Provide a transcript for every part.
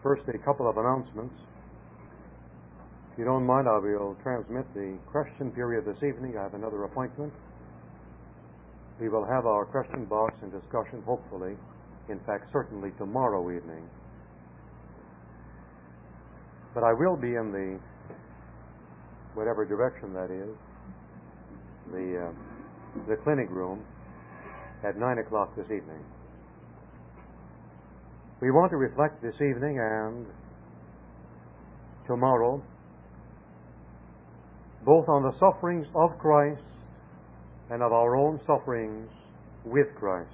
First, a couple of announcements. If you don't mind, I will transmit the question period this evening. I have another appointment. We will have our question box and discussion, hopefully, in fact, certainly tomorrow evening. But I will be in the, whatever direction that is, the clinic room at 9 o'clock this evening. We want to reflect this evening and tomorrow both on the sufferings of Christ and of our own sufferings with Christ.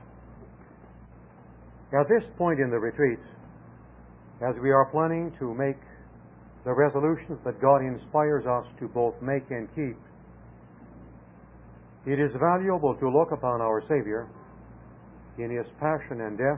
At this point in the retreat, as we are planning to make the resolutions that God inspires us to both make and keep, it is valuable to look upon our Savior in His passion and death,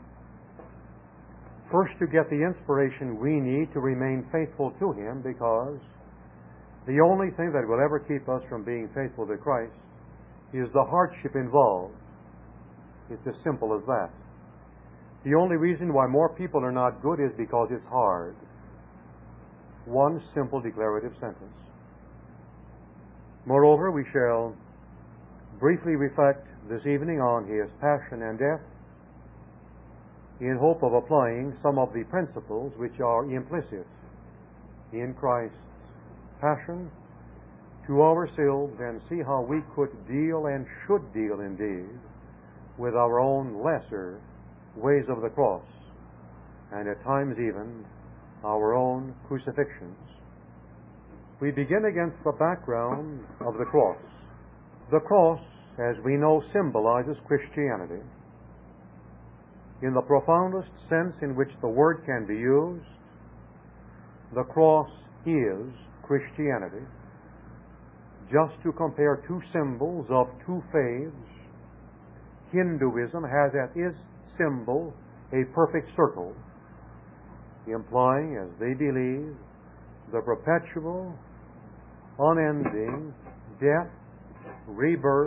first to get the inspiration we need to remain faithful to Him, because the only thing that will ever keep us from being faithful to Christ is the hardship involved. It's as simple as that. The only reason why more people are not good is because it's hard. One simple declarative sentence. Moreover, we shall briefly reflect this evening on His passion and death in hope of applying some of the principles which are implicit in Christ's passion to ourselves, and see how we could deal and should deal indeed with our own lesser ways of the cross, and at times even our own crucifixions. We begin against the background of the cross. The cross, as we know, symbolizes Christianity. In the profoundest sense in which the word can be used, the cross is Christianity. Just to compare two symbols of two faiths, Hinduism has at its symbol a perfect circle, implying, as they believe, the perpetual, unending death, rebirth,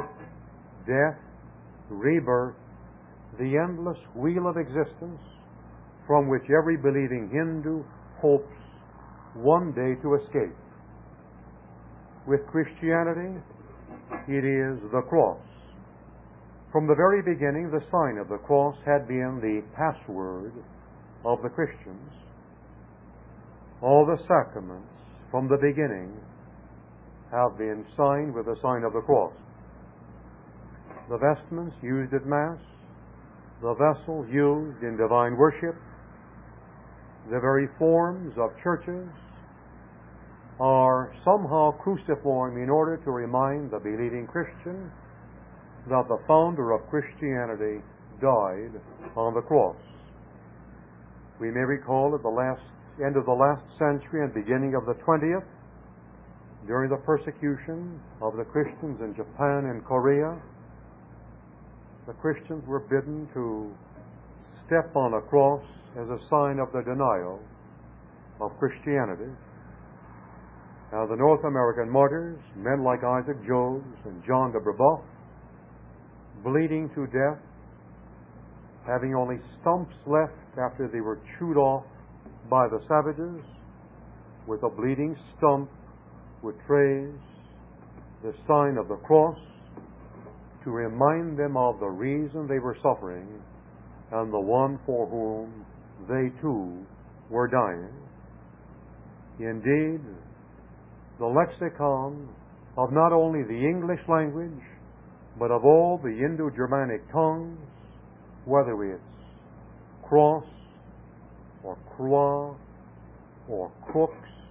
the endless wheel of existence from which every believing Hindu hopes one day to escape. With Christianity, it is the cross. From the very beginning, the sign of the cross had been the password of the Christians. All the sacraments from the beginning have been signed with the sign of the cross. The vestments used at Mass, the vessels used in divine worship, the very forms of churches are somehow cruciform in order to remind the believing Christian that the founder of Christianity died on the cross. We may recall at the end of the last century and beginning of the 20th, during the persecution of the Christians in Japan and Korea, the Christians were bidden to step on a cross as a sign of the denial of Christianity. Now, the North American martyrs, men like Isaac Jogues and John de Brebeuf, bleeding to death, having only stumps left after they were chewed off by the savages, with a bleeding stump would trace the sign of the cross to remind them of the reason they were suffering and the one for whom they too were dying. Indeed, the lexicon of not only the English language, but of all the Indo-Germanic tongues, whether it's cross or croix or crux,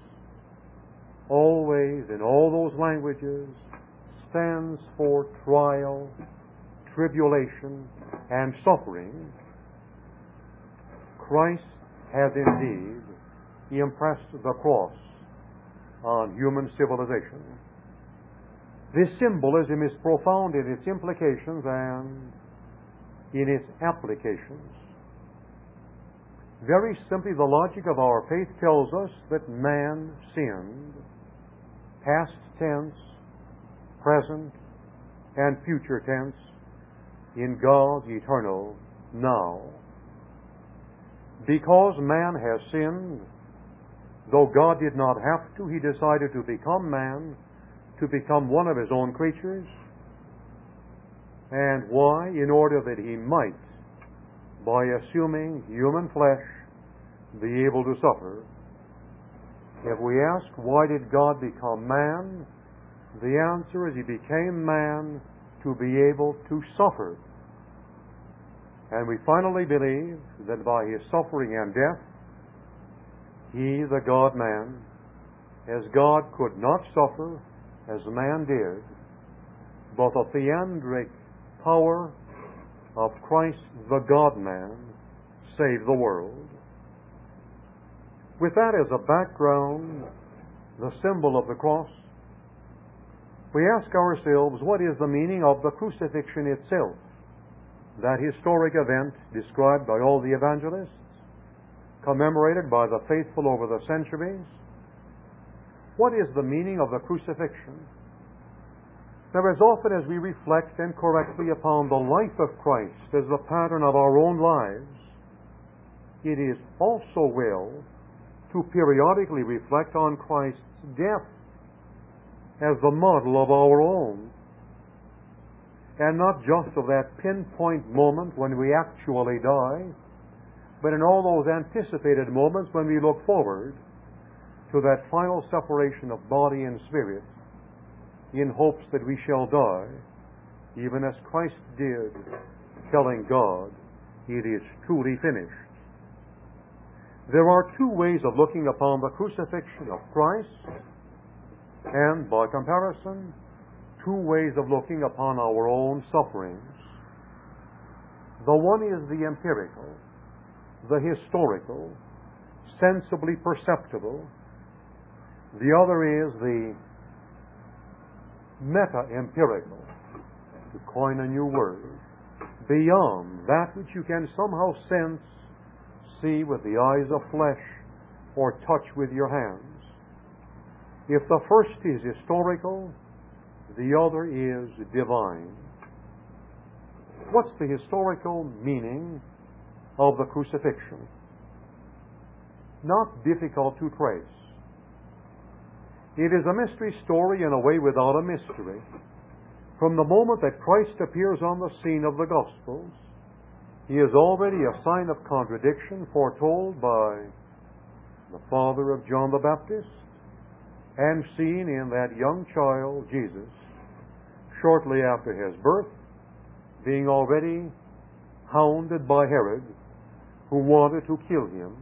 always in all those languages stands for trial, tribulation, and suffering. Christ has indeed impressed the cross on human civilization. This symbolism is profound in its implications and in its applications. Very simply, the logic of our faith tells us that man sinned, past tense, present, and future tense, in God's eternal now. Because man has sinned, though God did not have to, He decided to become man, to become one of His own creatures. And why? In order that He might, by assuming human flesh, be able to suffer. If we ask, why did God become man? The answer is He became man to be able to suffer. And we finally believe that by His suffering and death, He, the God-man, as God could not suffer as man did, but the theandric power of Christ, the God-man, saved the world. With that as a background, the symbol of the cross, we ask ourselves, what is the meaning of the crucifixion itself? That historic event described by all the evangelists, commemorated by the faithful over the centuries. What is the meaning of the crucifixion? Now, as often as we reflect and correctly upon the life of Christ as the pattern of our own lives, it is also well to periodically reflect on Christ's death as the model of our own, and not just of that pinpoint moment when we actually die, but in all those anticipated moments when we look forward to that final separation of body and spirit in hopes that we shall die, even as Christ did, telling God, "It is truly finished." There are two ways of looking upon the crucifixion of Christ, and by comparison, two ways of looking upon our own sufferings. The one is the empirical, the historical, sensibly perceptible. The other is the meta-empirical, to coin a new word, beyond that which you can somehow sense, see with the eyes of flesh, or touch with your hands. If the first is historical, the other is divine. What's the historical meaning of the crucifixion? Not difficult to trace. It is a mystery story in a way without a mystery. From the moment that Christ appears on the scene of the Gospels, He is already a sign of contradiction foretold by the father of John the Baptist, and seen in that young child, Jesus, shortly after His birth, being already hounded by Herod, who wanted to kill Him.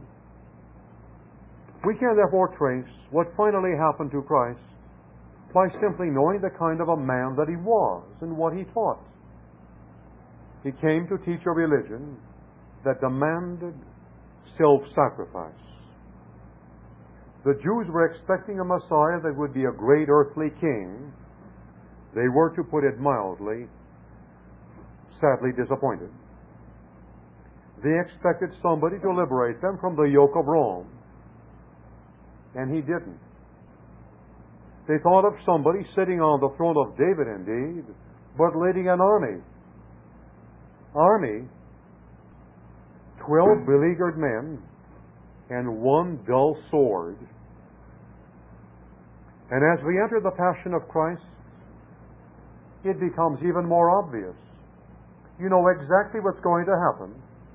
We can therefore trace what finally happened to Christ by simply knowing the kind of a man that He was and what He taught. He came to teach a religion that demanded self-sacrifice. The Jews were expecting a Messiah that would be a great earthly king. They were, to put it mildly, sadly disappointed. They expected somebody to liberate them from the yoke of Rome, and He didn't. They thought of somebody sitting on the throne of David indeed, but leading an army. 12 beleaguered men, and one dull sword. And as we enter the Passion of Christ, it becomes even more obvious. You know exactly what's going to happen.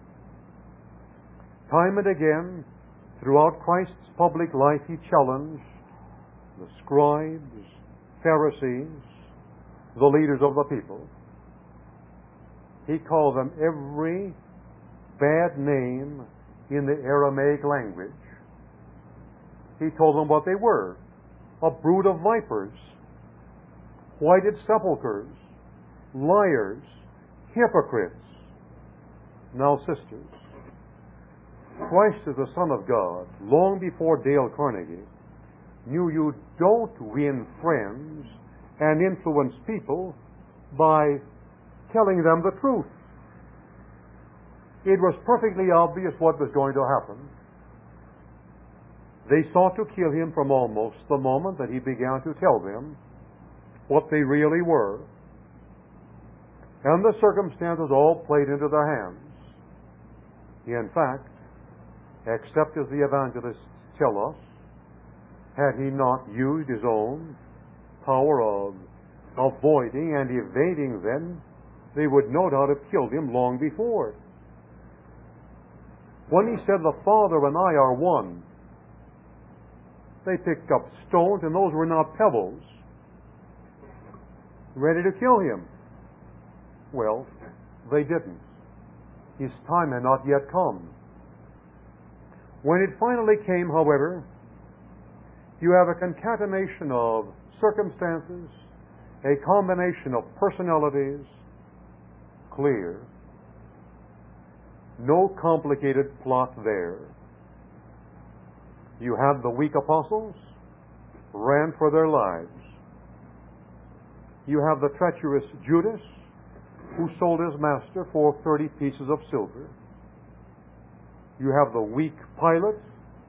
Time and again, throughout Christ's public life, He challenged the scribes, Pharisees, the leaders of the people. He called them every bad name in the Aramaic language. He told them what they were: a brood of vipers, whited sepulchres, liars, hypocrites. Now, sisters, Christ is the Son of God. Long before Dale Carnegie knew you don't win friends and influence people by telling them the truth. It was perfectly obvious what was going to happen. They sought to kill Him from almost the moment that He began to tell them what they really were. And the circumstances all played into their hands. In fact, except as the evangelists tell us, had he not used his own power of avoiding and evading them, they would no doubt have killed him long before. When he said, "The Father and I are one," they picked up stones, and those were not pebbles, ready to kill him. Well, they didn't. His time had not yet come. When it finally came, however, you have a concatenation of circumstances, a combination of personalities, clear. No complicated plot there. You had the weak apostles, ran for their lives. You have the treacherous Judas, who sold his master for 30 pieces of silver. You have the weak Pilate.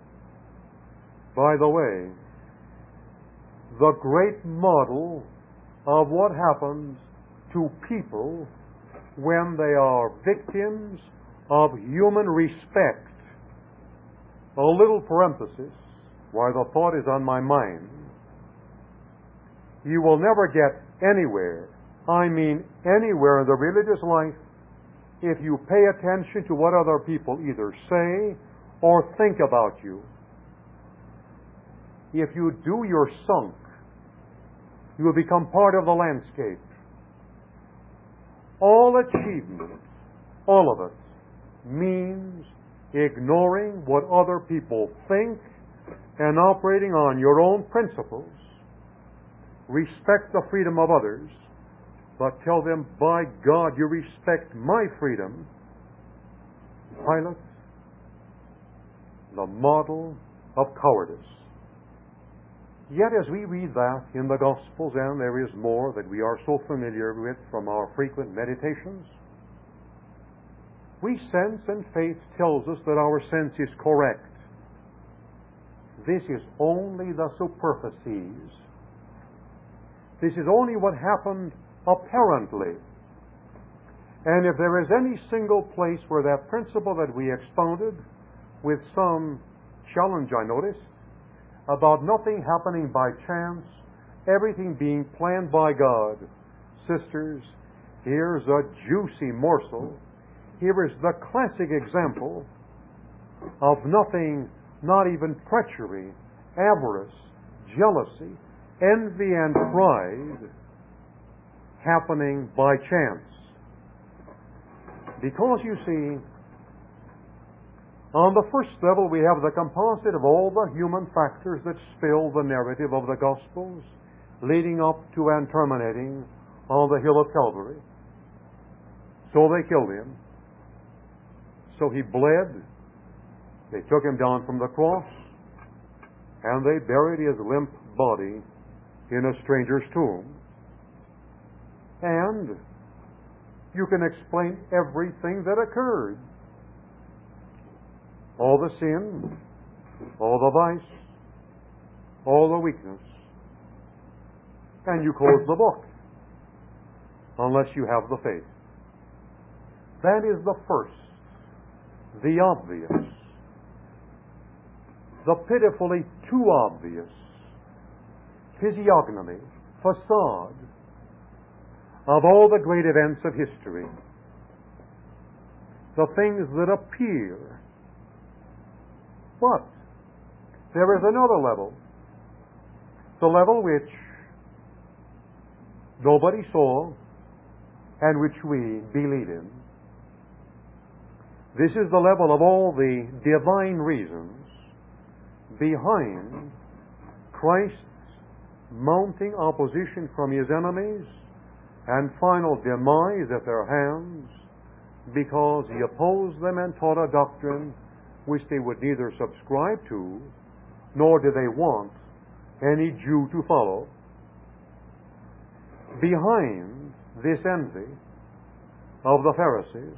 By the way, the great model of what happens to people when they are victims of human respect. A little parenthesis, while the thought is on my mind. You will never get anywhere, I mean anywhere in the religious life, if you pay attention to what other people either say or think about you. If you do, you're sunk. You will become part of the landscape. All achievement, all of it, means ignoring what other people think and operating on your own principles. Respect the freedom of others, but tell them, "By God, you respect my freedom." Pilate, the model of cowardice. Yet as we read that in the Gospels, and there is more that we are so familiar with from our frequent meditations, we sense, and faith tells us that our sense is correct. This is only the superficies. This is only what happened apparently. And if there is any single place where that principle that we expounded, with some challenge I noticed, about nothing happening by chance, everything being planned by God, sisters, here's a juicy morsel. Here is the classic example of nothing, not even treachery, avarice, jealousy, envy, and pride happening by chance. Because you see, on the first level we have the composite of all the human factors that fill the narrative of the Gospels, leading up to and terminating on the hill of Calvary. So they killed him. So he bled. They took him down from the cross, and they buried his limp body in a stranger's tomb. And you can explain everything that occurred. All the sin, all the vice, all the weakness. And you close the book, unless you have the faith. That is the first, the obvious, the pitifully too obvious physiognomy, facade of all the great events of history. The things that appear. But there is another level, the level which nobody saw and which we believe in. This is the level of all the divine reasons behind Christ's mounting opposition from his enemies and final demise at their hands, because he opposed them and taught a doctrine which they would neither subscribe to, nor did they want any Jew to follow. Behind this envy of the Pharisees,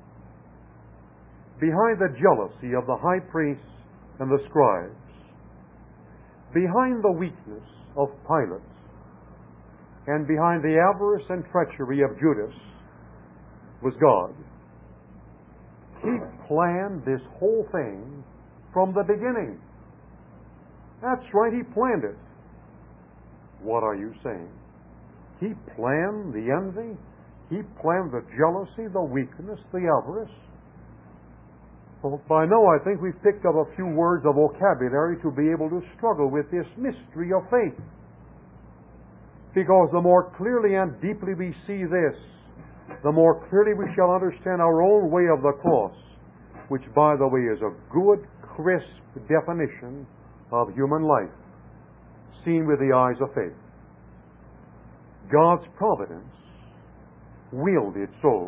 behind the jealousy of the high priests and the scribes, behind the weakness of Pilate, and behind the avarice and treachery of Judas, was God. He planned this whole thing from the beginning. That's right, He planned it. What are you saying? He planned the envy? He planned the jealousy, the weakness, the avarice? Well, by now I think we've picked up a few words of vocabulary to be able to struggle with this mystery of faith. Because the more clearly and deeply we see this, the more clearly we shall understand our own way of the cross, which, by the way, is a good, crisp definition of human life, seen with the eyes of faith. God's providence willed it so.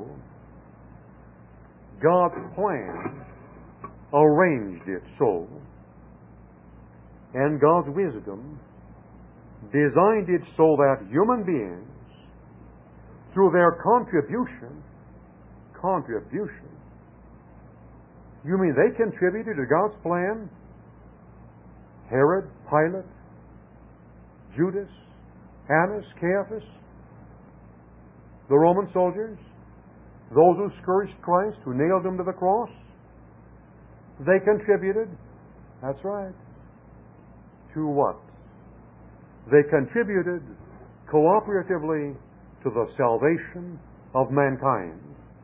God's plan arranged it so. And God's wisdom designed it so that human beings, through their contribution, you mean they contributed to God's plan? Herod, Pilate, Judas, Annas, Caiaphas, the Roman soldiers, those who scourged Christ, who nailed Him to the cross, they contributed. That's right. To what? They contributed cooperatively to the salvation of mankind.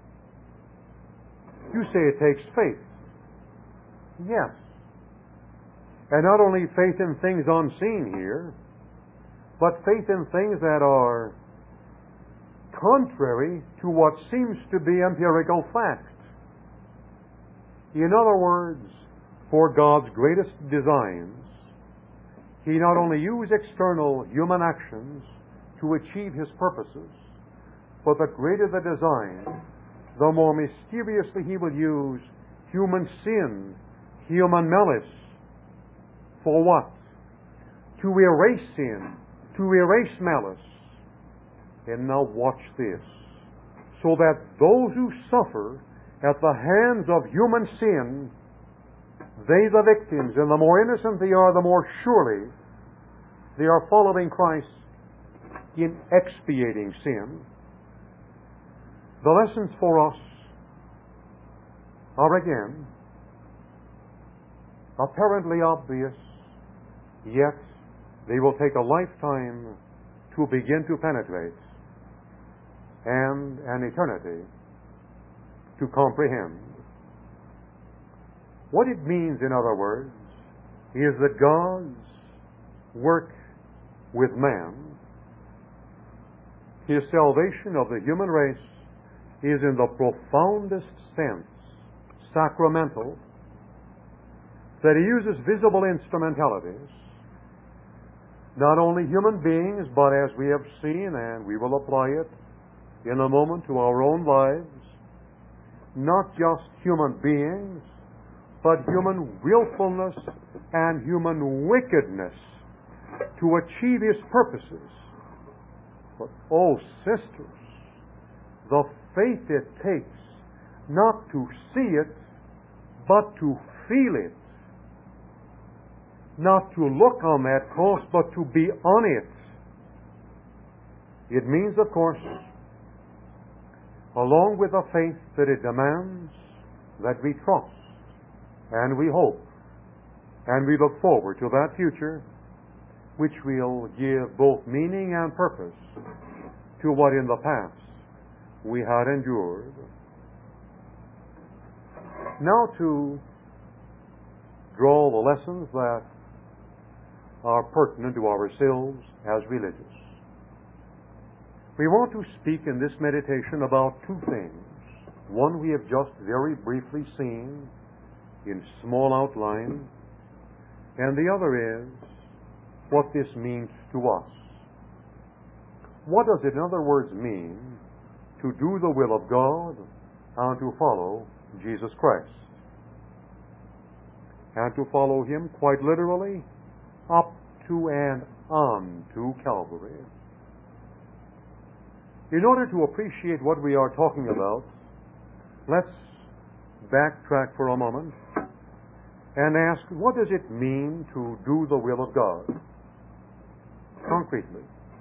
You say it takes faith. Yes. And not only faith in things unseen here, but faith in things that are contrary to what seems to be empirical fact. In other words, for God's greatest designs, He not only used external human actions to achieve His purposes, but the greater the design, the more mysteriously He will use human sin, human malice. For what? To erase sin, to erase malice. And now watch this. So that those who suffer at the hands of human sin, they the victims, and the more innocent they are, the more surely they are following Christ in expiating sin. The lessons for us are again apparently obvious, yet they will take a lifetime to begin to penetrate and an eternity to comprehend. What it means, in other words, is that God's work with man, His salvation of the human race, is in the profoundest sense sacramental, that He uses visible instrumentalities, not only human beings, but as we have seen, and we will apply it in a moment to our own lives, not just human beings, but human willfulness and human wickedness to achieve His purposes. But, oh, sisters, the faith it takes not to see it, but to feel it. Not to look on that cross, but to be on it. It means, of course, along with the faith that it demands, that we trust and we hope and we look forward to that future which will give both meaning and purpose to what in the past we had endured. Now to draw the lessons that are pertinent to ourselves as religious. We want to speak in this meditation about two things. One we have just very briefly seen in small outline, and the other is what this means to us. What does it, in other words, mean to do the will of God and to follow Jesus Christ? And to follow Him, quite literally, up to and on to Calvary. In order to appreciate what we are talking about, let's backtrack for a moment and ask, what does it mean to do the will of God? Concretely.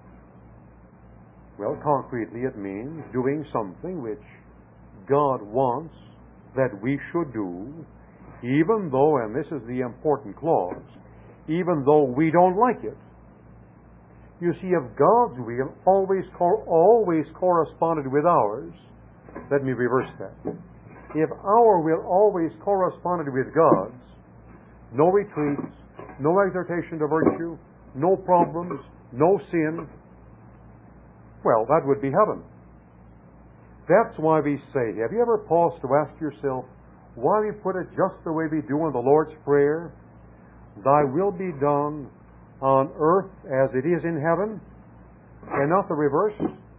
Well, concretely it means doing something which God wants that we should do even though, and this is the important clause, even though we don't like it. You see, if God's will always corresponded with ours, let me reverse that. If our will always corresponded with God's, no retreats, no exhortation to virtue, no problems, no sin, well, that would be heaven. That's why we say, have you ever paused to ask yourself why we put it just the way we do in the Lord's Prayer? Thy will be done on earth as it is in heaven, and not the reverse.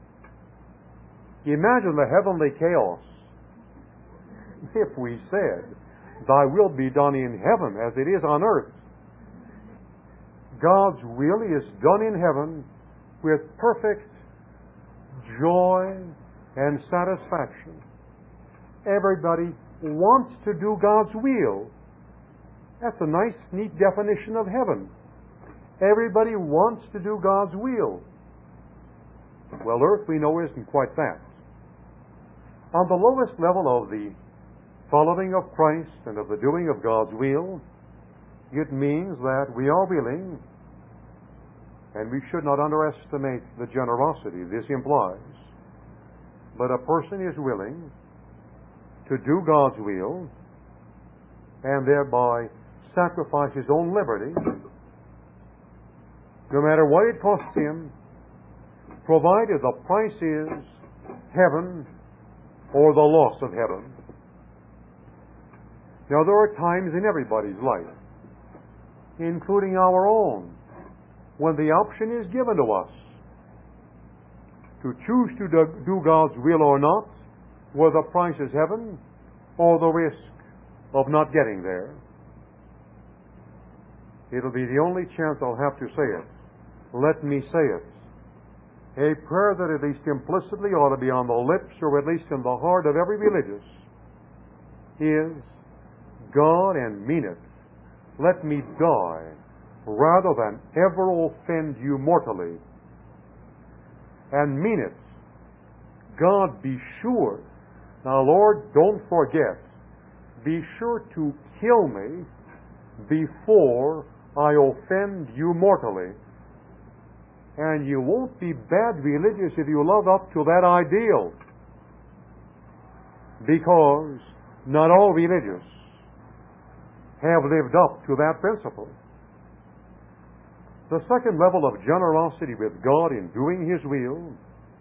Imagine the heavenly chaos if we said, thy will be done in heaven as it is on earth. God's will is done in heaven with perfect joy and satisfaction. Everybody wants to do God's will. That's a nice, neat definition of heaven. Everybody wants to do God's will. Well, earth, we know, isn't quite that. On the lowest level of the following of Christ and of the doing of God's will, it means that we are willing, and we should not underestimate the generosity this implies. But a person is willing to do God's will and thereby sacrifice his own liberty, no matter what it costs him, provided the price is heaven or the loss of heaven. Now, there are times in everybody's life, including our own, when the option is given to us to choose to do God's will or not, where the price is heaven or the risk of not getting there. It'll be the only chance I'll have to say it. Let me say it. A prayer that at least implicitly ought to be on the lips, or at least in the heart of every religious, is, God, and mean it, let me die rather than ever offend you mortally. And mean it. God, be sure. Now, Lord, don't forget. Be sure to kill me before I offend you mortally. And you won't be bad religious if you live up to that ideal. Because not all religious have lived up to that principle. The second level of generosity with God in doing His will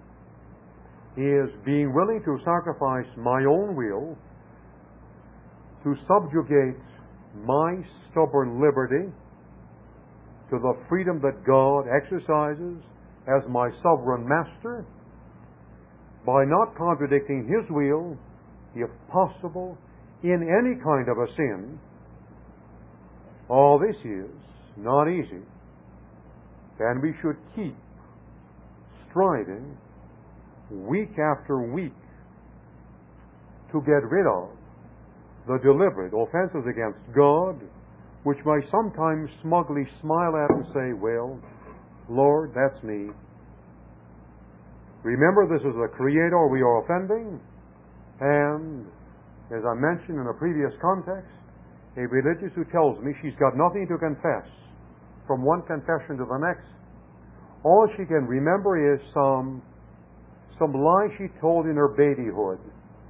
is being willing to sacrifice my own will to subjugate my stubborn liberty to the freedom that God exercises as my sovereign master, by not contradicting His will, if possible, in any kind of a sin. All this is not easy, and we should keep striving week after week to get rid of the deliberate offenses against God, which may sometimes smugly smile at and say, well, Lord, that's me. Remember, this is the Creator we are offending, and, as I mentioned in a previous context, a religious who tells me she's got nothing to confess from one confession to the next, all she can remember is some lie she told in her babyhood.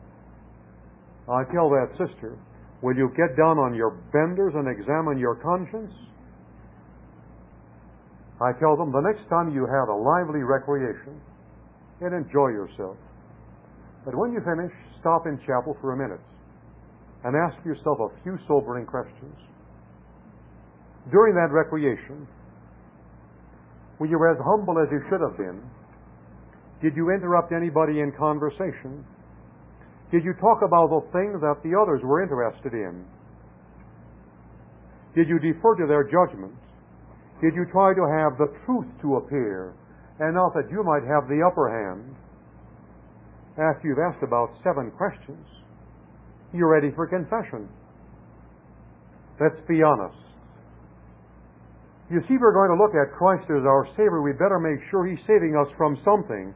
I tell that sister, will you get down on your benders and examine your conscience? I tell them, the next time you have a lively recreation and enjoy yourself, but when you finish, stop in chapel for a minute and ask yourself a few sobering questions. During that recreation, were you as humble as you should have been? Did you interrupt anybody in conversation? Did you talk about the things that the others were interested in? Did you defer to their judgment? Did you try to have the truth to appear, and not that you might have the upper hand? After you've asked about 7 questions, you're ready for confession. Let's be honest. You see, we're going to look at Christ as our Savior. We better make sure He's saving us from something.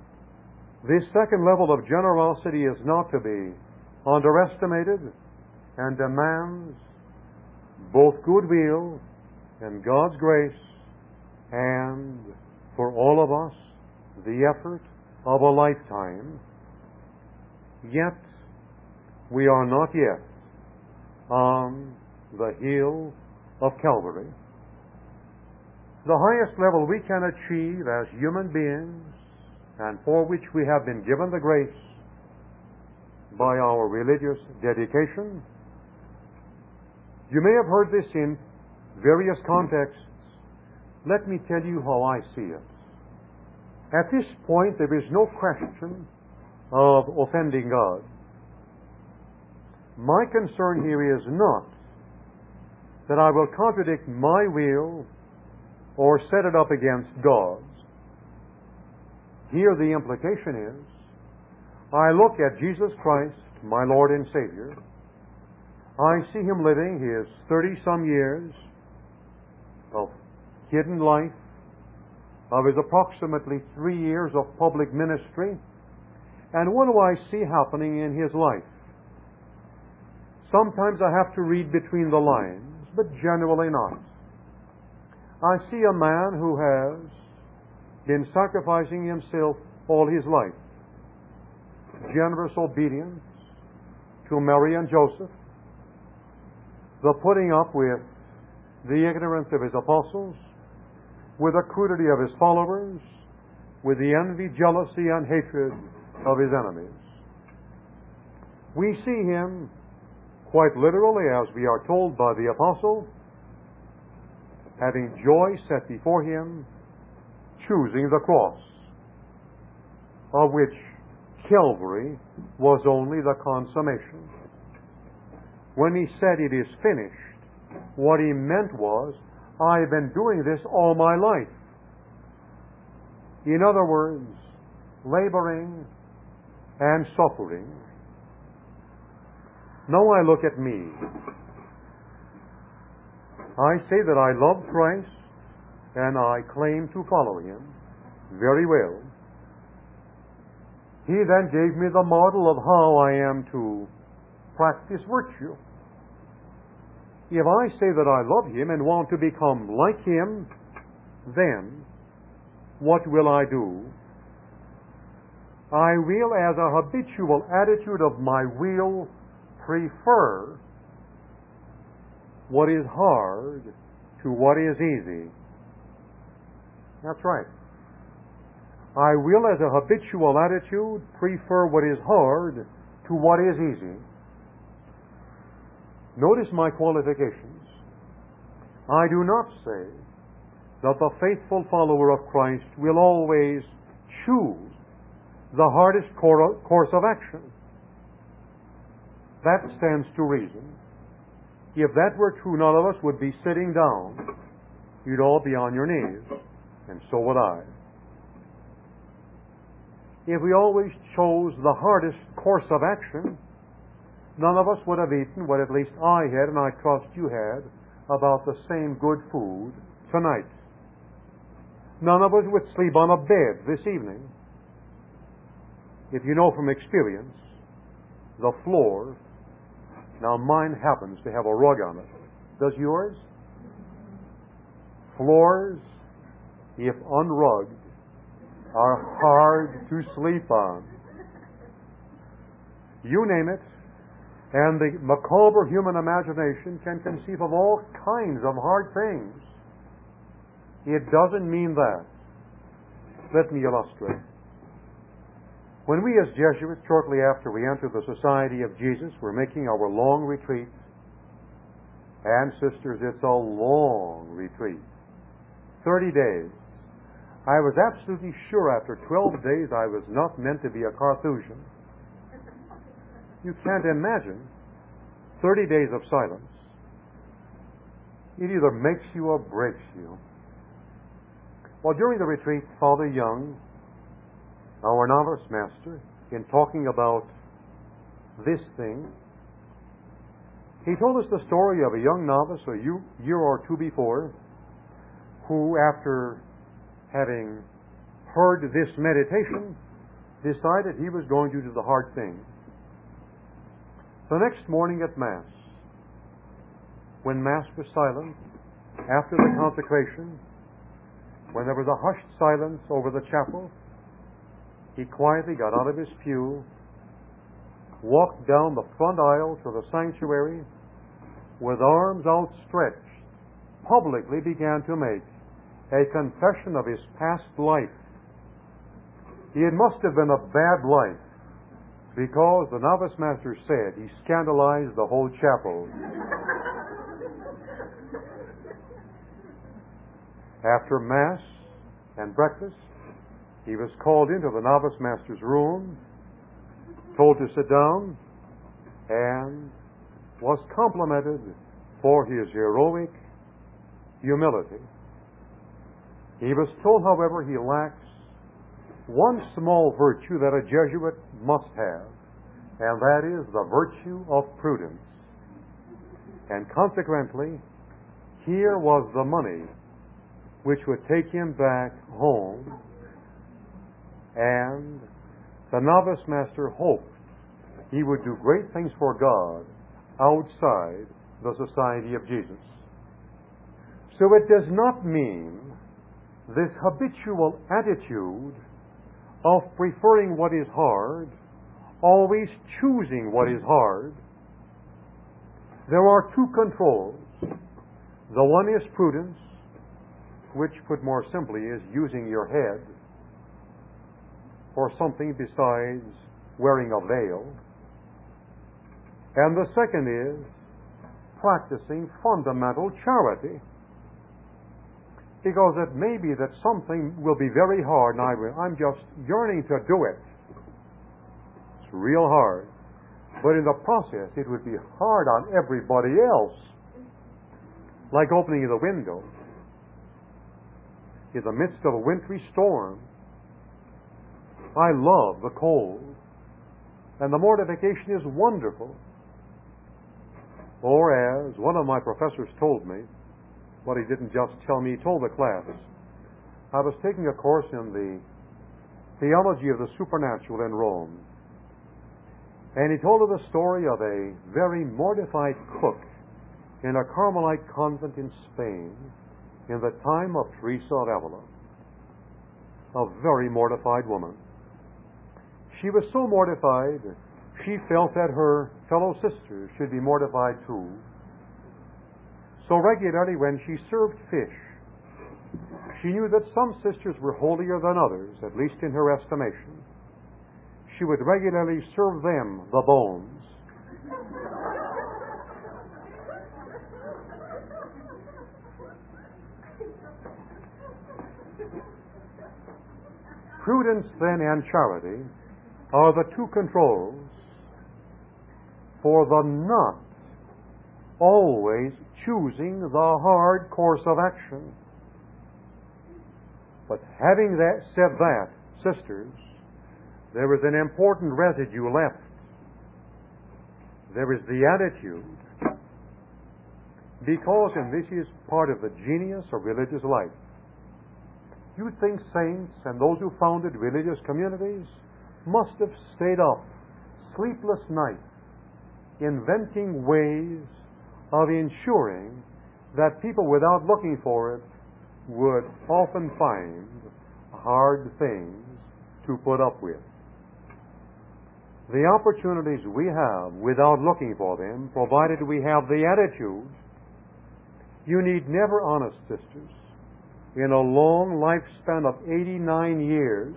This second level of generosity is not to be underestimated. and demands both goodwill and God's grace, and for all of us, the effort of a lifetime. Yet, we are not yet on the hill of Calvary. The highest level we can achieve as human beings, and for which we have been given the grace by our religious dedication. You may have heard this in various contexts. Let me tell you how I see it. At this point, there is no question of offending God. My concern here is not that I will contradict my will or set it up against God's. Here the implication is, I look at Jesus Christ, my Lord and Savior. I see Him living His 30-some years of hidden life, of His approximately 3 years of public ministry, and what do I see happening in His life? Sometimes I have to read between the lines, but generally not. I see a man who has been sacrificing himself all his life. Generous obedience to Mary and Joseph, the putting up with the ignorance of his apostles, with the crudity of his followers, with the envy, jealousy, and hatred of his enemies. We see him quite literally, as we are told by the apostle, having joy set before him, choosing the cross, of which Calvary was only the consummation. When he said it is finished, what he meant was, I've been doing this all my life. In other words, laboring and suffering. Now I look at me. I say that I love Christ and I claim to follow Him very well. He then gave me the model of how I am to practice virtue. If I say that I love Him and want to become like Him, then what will I do? I will, as a habitual attitude of my will, prefer what is hard to what is easy. That's right. I will, as a habitual attitude, prefer what is hard to what is easy. Notice my qualifications. I do not say that the faithful follower of Christ will always choose the hardest course of action. That stands to reason. If that were true, none of us would be sitting down. You'd all be on your knees, and so would I. If we always chose the hardest course of action, none of us would have eaten what at least I had, and I trust you had, about the same good food tonight. None of us would sleep on a bed this evening. If you know from experience, the floor, now mine happens to have a rug on it. Does yours? Floors, if unrugged, are hard to sleep on. You name it, and the macabre human imagination can conceive of all kinds of hard things. It doesn't mean that. Let me illustrate. When we as Jesuits, shortly after we entered the Society of Jesus, were making our long retreat, and sisters, it's a long retreat, 30 days. I was absolutely sure after 12 days I was not meant to be a Carthusian. You can't imagine 30 days of silence. It either makes you or breaks you. Well, during the retreat, Father Young, our novice master, in talking about this thing, he told us the story of a young novice a year or two before, who, after having heard this meditation, decided he was going to do the hard thing. The next morning at Mass, when Mass was silent, after the consecration, when there was a hushed silence over the chapel, he quietly got out of his pew, walked down the front aisle to the sanctuary, with arms outstretched, publicly began to make a confession of his past life. It must have been a bad life, because the novice master said he scandalized the whole chapel. After Mass and breakfast, he was called into the novice master's room, told to sit down, and was complimented for his heroic humility. He was told, however, he lacks one small virtue that a Jesuit must have, and that is the virtue of prudence. And consequently, here was the money which would take him back home, and the novice master hoped he would do great things for God outside the society of Jesus. So it does not mean this habitual attitude of preferring what is hard, always choosing what is hard. There are two controls. The one is prudence, which put more simply is using your head for something besides wearing a veil. And the second is practicing fundamental charity. Because it may be that something will be very hard, and I'm just yearning to do it. It's real hard. But in the process, it would be hard on everybody else. Like opening the window in the midst of a wintry storm. I love the cold, and the mortification is wonderful. Or as one of my professors told me, what he didn't just tell me, he told the class. I was taking a course in the theology of the supernatural in Rome, and he told her the story of a very mortified cook in a Carmelite convent in Spain in the time of Teresa of Avila. A very mortified woman. She was so mortified, she felt that her fellow sisters should be mortified too. So regularly when she served fish, she knew that some sisters were holier than others, at least in her estimation. She would regularly serve them the bones. Prudence, then, and charity are the two controls for the not always choosing the hard course of action. But having said that, sisters, there is an important residue left. There is the attitude. Because, and this is part of the genius of religious life, you think saints and those who founded religious communities must have stayed up sleepless nights inventing ways of ensuring that people, without looking for it, would often find hard things to put up with. The opportunities we have without looking for them, provided we have the attitude, you need never, honest sisters, in a long lifespan of 89 years,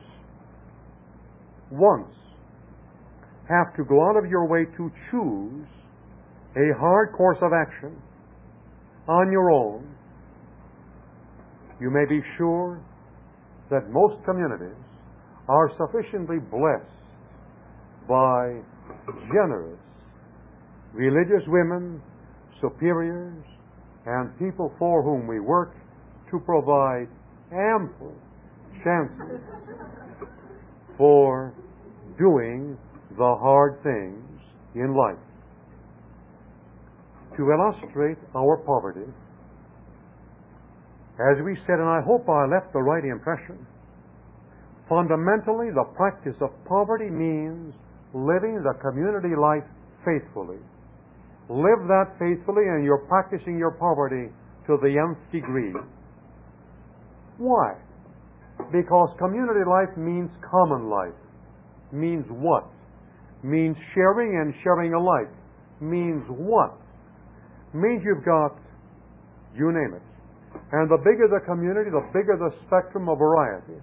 once have to go out of your way to choose a hard course of action on your own. You may be sure that most communities are sufficiently blessed by generous religious women, superiors, and people for whom we work to provide ample chances for doing the hard things in life. To illustrate our poverty, as we said, and I hope I left the right impression, fundamentally the practice of poverty means living the community life faithfully, live that faithfully, and you're practicing your poverty to the nth degree. Why? Because community life means common life. Means what? Means sharing and sharing alike. Means what? Means you've got, you name it. And the bigger the community, the bigger the spectrum of variety.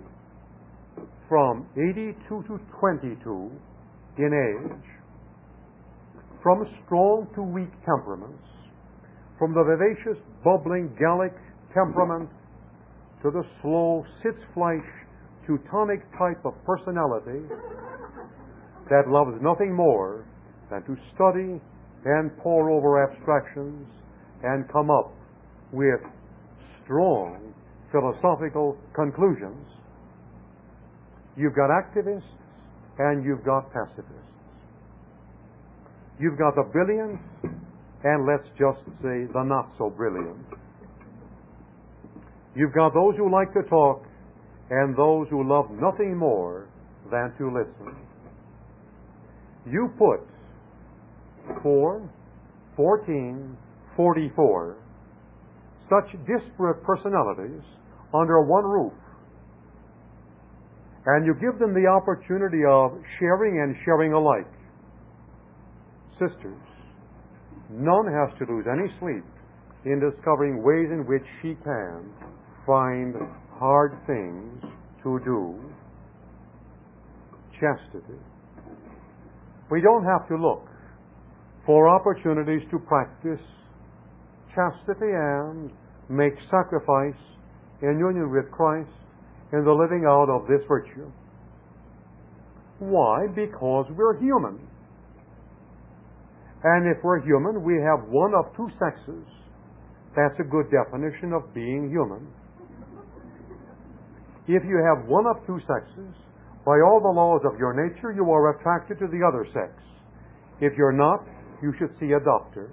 From 82 to 22 in age, from strong to weak temperaments, from the vivacious, bubbling Gallic temperament to the slow, sitz-fleisch, Teutonic type of personality that loves nothing more than to study and pore over abstractions and come up with strong philosophical conclusions. You've got activists and you've got pacifists. You've got the brilliant and let's just say the not so brilliant. You've got those who like to talk and those who love nothing more than to listen. You put 4, 14, 44 such disparate personalities under one roof, and you give them the opportunity of sharing and sharing alike. Sisters, none has to lose any sleep in discovering ways in which she can find hard things to do. Chastity. We don't have to look for opportunities to practice chastity and make sacrifice in union with Christ in the living out of this virtue. Why? Because we're human. And if we're human, we have one of two sexes. That's a good definition of being human. If you have one of two sexes, by all the laws of your nature, you are attracted to the other sex. If you're not, you should see a doctor.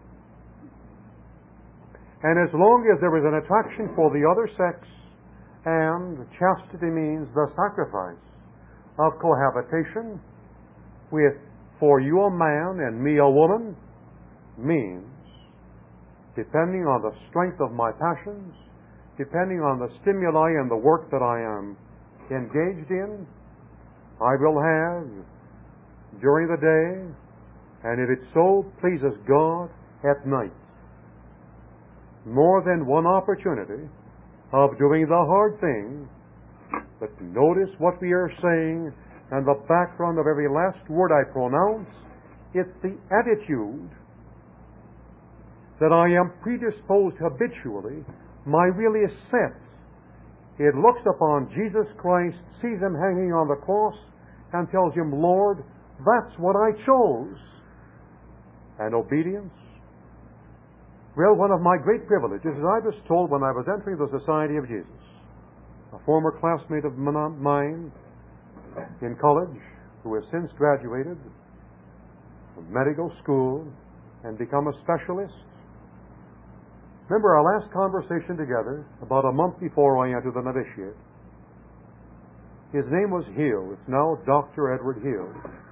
And as long as there is an attraction for the other sex, and chastity means the sacrifice of cohabitation with, for you a man and me a woman, means, depending on the strength of my passions, depending on the stimuli and the work that I am engaged in, I will have during the day, and if it so pleases God, at night, more than one opportunity of doing the hard thing. But notice what we are saying, and the background of every last word I pronounce, it's the attitude that I am predisposed habitually. My will is set. It looks upon Jesus Christ, sees Him hanging on the cross, and tells Him, Lord, that's what I chose. And obedience? Well, one of my great privileges, as I was told when I was entering the Society of Jesus, a former classmate of mine in college, who has since graduated from medical school and become a specialist. Remember our last conversation together, about a month before I entered the novitiate. His name was Hill. It's now Dr. Edward Hill.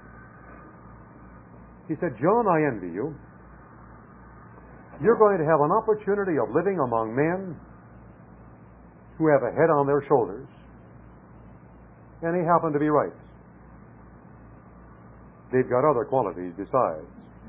He said, John, I envy you. You're going to have an opportunity of living among men who have a head on their shoulders. And he happened to be right. They've got other qualities besides.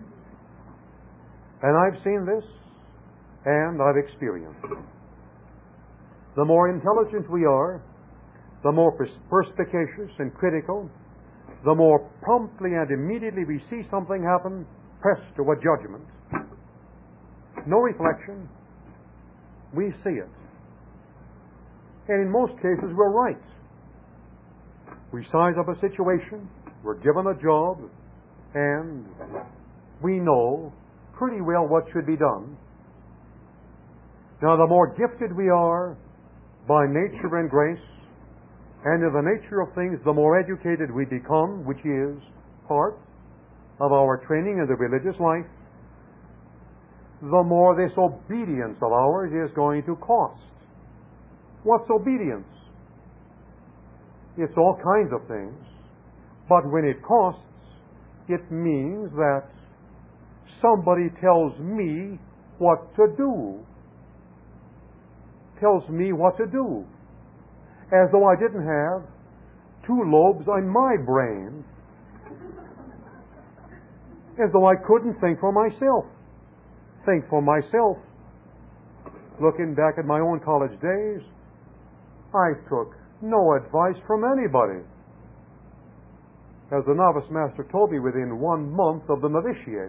And I've seen this, and I've experienced it. The more intelligent we are, the more perspicacious and critical, the more promptly and immediately we see something happen, pressed to a judgment. No reflection. We see it. And in most cases, we're right. We size up a situation, we're given a job, and we know pretty well what should be done. Now, the more gifted we are by nature and grace, and in the nature of things, the more educated we become, which is part of our training in the religious life, the more this obedience of ours is going to cost. What's obedience? It's all kinds of things. But when it costs, it means that somebody tells me what to do. Tells me what to do. As though I didn't have two lobes on my brain. As though I couldn't think for myself. Think for myself. Looking back at my own college days, I took no advice from anybody. As the novice master told me within 1 month of the novitiate.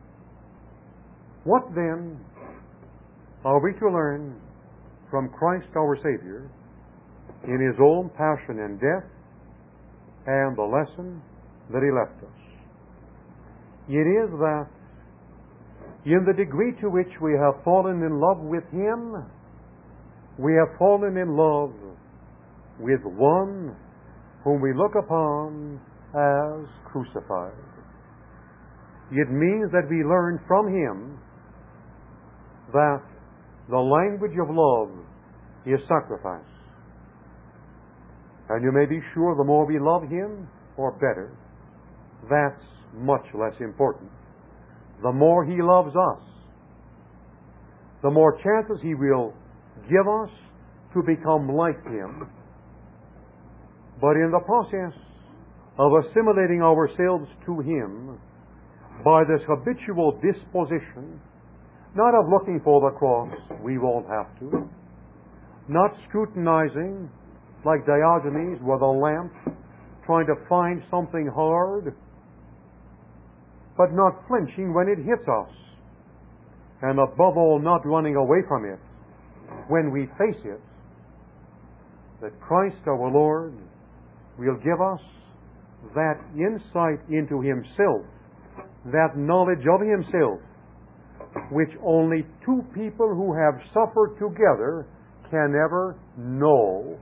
What then are we to learn from Christ our Savior in His own passion and death and the lesson that He left us? It is that in the degree to which we have fallen in love with Him, we have fallen in love with one whom we look upon as crucified. It means that we learn from Him that the language of love is sacrifice. And you may be sure the more we love Him, or better, that's much less important. The more He loves us, the more chances He will give us to become like Him. But in the process of assimilating ourselves to Him, by this habitual disposition, not of looking for the cross, we won't have to, not scrutinizing like Diogenes with a lamp, trying to find something hard, but not flinching when it hits us, and above all, not running away from it when we face it, that Christ our Lord will give us that insight into Himself, that knowledge of Himself, which only two people who have suffered together can ever know,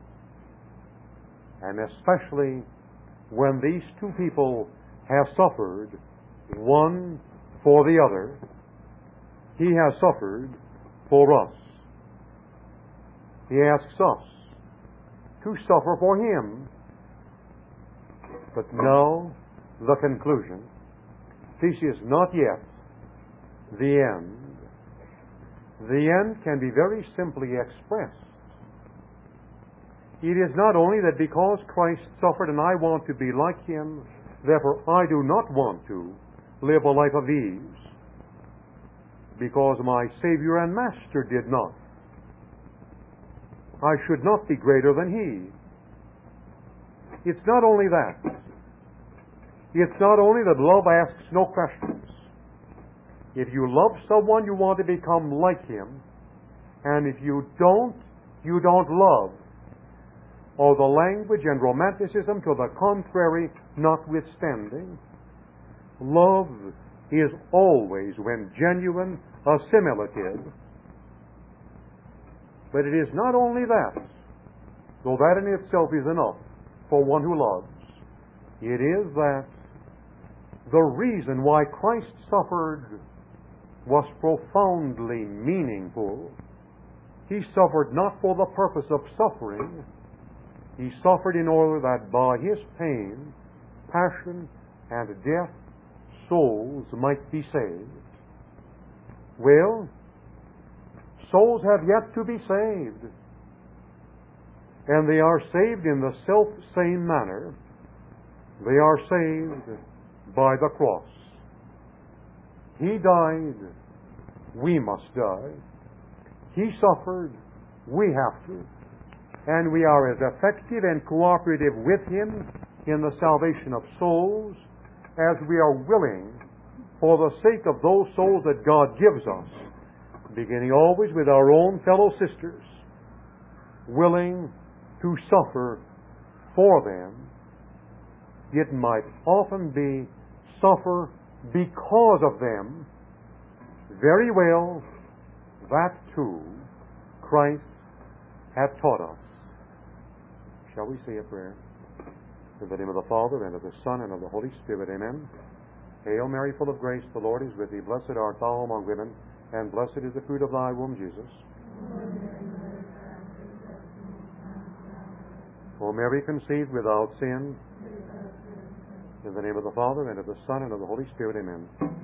and especially when these two people have suffered one for the other. He has suffered for us. He asks us to suffer for Him. But now, the conclusion. This is not yet the end. The end can be very simply expressed. It is not only that because Christ suffered and I want to be like Him, therefore I do not want to live a life of ease, because my Savior and Master did not. I should not be greater than He. It's not only that. It's not only that love asks no questions. If you love someone, you want to become like him. And if you don't love. Or the language and romanticism to the contrary notwithstanding, love is always, when genuine, assimilative. But it is not only that, though that in itself is enough for one who loves. It is that the reason why Christ suffered was profoundly meaningful. He suffered not for the purpose of suffering. He suffered in order that by His pain, passion, and death, souls might be saved. Well, souls have yet to be saved. And they are saved in the self-same manner. They are saved by the cross. He died, we must die. He suffered, we have to. And we are as effective and cooperative with Him in the salvation of souls as we are willing, for the sake of those souls that God gives us, beginning always with our own fellow sisters, willing to suffer for them. It might often be suffer because of them. Very well, that too Christ had taught us. Shall we say a prayer? In the name of the Father, and of the Son, and of the Holy Spirit. Amen. Hail Mary, full of grace, the Lord is with thee. Blessed art thou among women, and blessed is the fruit of thy womb, Jesus. O Mary, conceived without sin. In the name of the Father, and of the Son, and of the Holy Spirit. Amen.